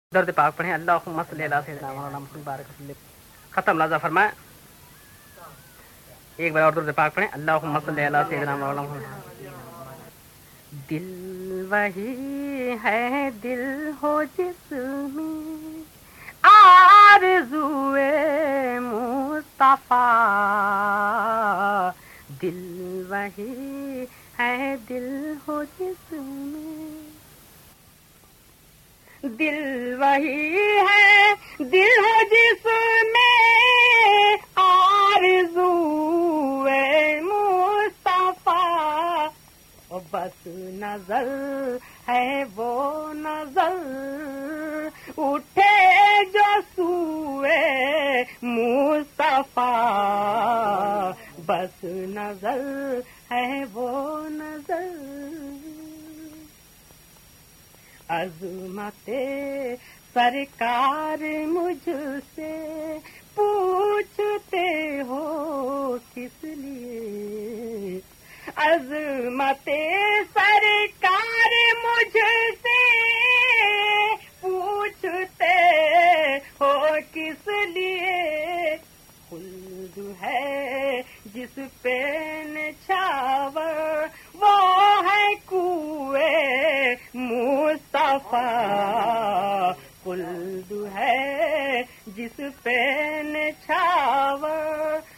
درد پاک پڑھیں اللہم صلی علی سیدنا مولانا محمد بارک وسلم. ختم لازا فرمائیں. ایک بار اور درد پاک پڑھیں اللہم صلی علی سیدنا مولانا محمد. دل وہی ہے دل ہو جس میں آرزوئے مصطفیٰ. دل وہی ہے دل ہو جس میں دل وہی ہے دل ہو جس میں آرزوئے مصطفیٰ. بس نظر ہے وہ نظر اٹھے جو سوئے مصطفیٰ. بس نظر ہے وہ نظر. عظمت سرکار مجھ سے پوچھتے ہو کس لیے. عظمت سرکار مجھ سے پوچھتے ہو کس لیے. خلد ہے جس پہ نچھاور وہ ہے کوئے مصطفیٰ. خلد ہے جس پہ نچھاور